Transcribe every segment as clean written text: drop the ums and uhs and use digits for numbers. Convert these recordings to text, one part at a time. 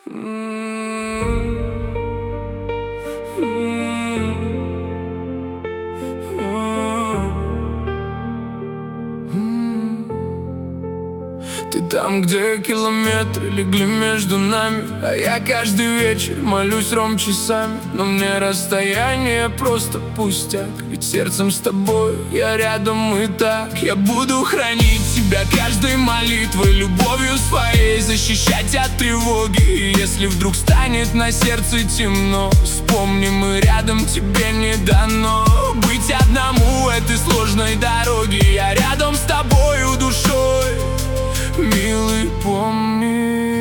Ты там, где километры легли между нами, а я каждый вечер молюсь часами. Но мне расстояние просто пустяк, ведь сердцем с тобой я рядом и так. Я буду хранить тебя каждой молитвой, любовью своей защищать от тревоги. И если вдруг станет на сердце темно, вспомни, мы рядом, тебе не дано быть одному в этой сложной дороге. Я рядом с тобою душой, милый, помни.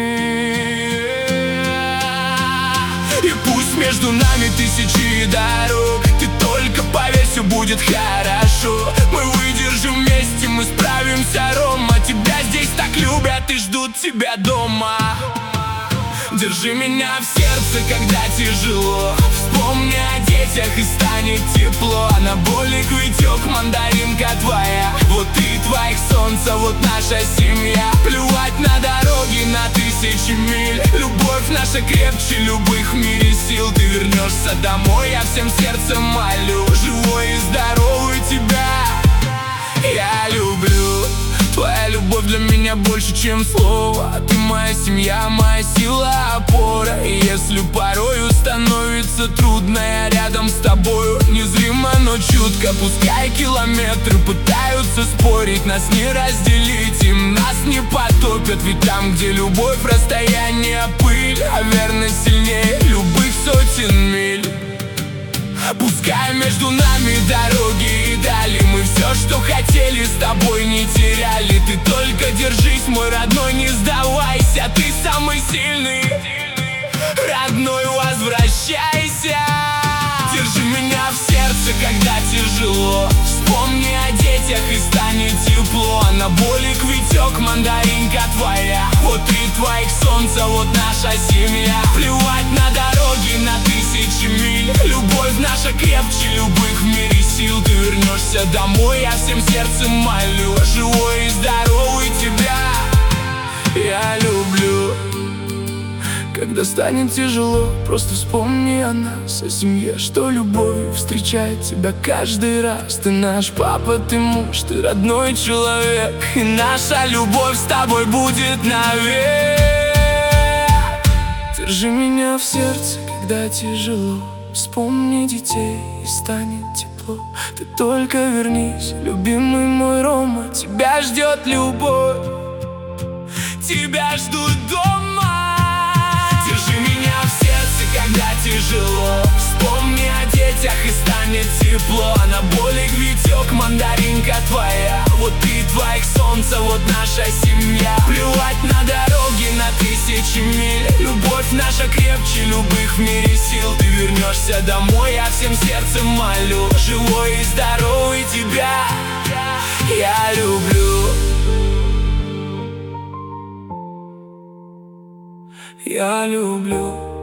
И пусть между нами тысячи дорог, ты только поверь, все будет хорошо. Мы выдержим вместе, мы справимся, Рома. Тебя здесь так любят и ждут тебя дома. Держи меня в сердце, когда тяжело. Вспомни о детях и станет тепло. Анаболик, Витек, мандаринка твоя. Вот и твоих солнца, вот наша семья. Плювать на дороги на тысячи миль. Любовь наша крепче любых в мире сил. Ты вернешься домой, я всем сердцем молю. Живой и здоровый тебя я люблю. Твоя любовь для меня больше, чем слово. Ты моя семья, моя сила, опора. И если порою становится трудно, я рядом с тобою, незримо, но чутко. Пускай километры пытаются спорить, нас не разделить, им нас не потопят. Ведь там, где любовь, расстояние пыль, а верность сильнее любых сотен миль. Пускай между нами дороги и дали, мы все, что хотели, с тобой не теряли. Ты только держись, мой родной, не сдавайся. Ты самый сильный, родной, возвращайся. Держи меня в сердце, когда тяжело. Вспомни о детях и станет тепло. Анаболик, Витек, мандаринка твоя. Вот и твоих солнца, вот наша семья. Плевать на дороги на тысячи миль. Любовь наша крепче любых в мире сил. Ты вернешься домой, я всем сердцем молю. Живой и здоровый тебя я люблю. Когда станет тяжело, просто вспомни о нас, о семье, что любовью встречает тебя каждый раз. Ты наш папа, ты муж, ты родной человек, и наша любовь с тобой будет навек. Держи меня в сердце, когда тяжело. Вспомни детей и станет тепло. Ты только вернись, любимый мой Рома. Тебя ждет любовь, тебя ждут дома. Держи меня в сердце, когда тяжело. Вспомни о детях и станет тепло. Анаболик, Витек, мандаринка твоя. Вот и твоих солнца, вот наша семья. Плювать на дороги на тысячи миль. Любовь наша крепче любых в мире сил. Ты вернешься домой, я всем сердцем молю. Живой и здоровый тебя я люблю. Я люблю.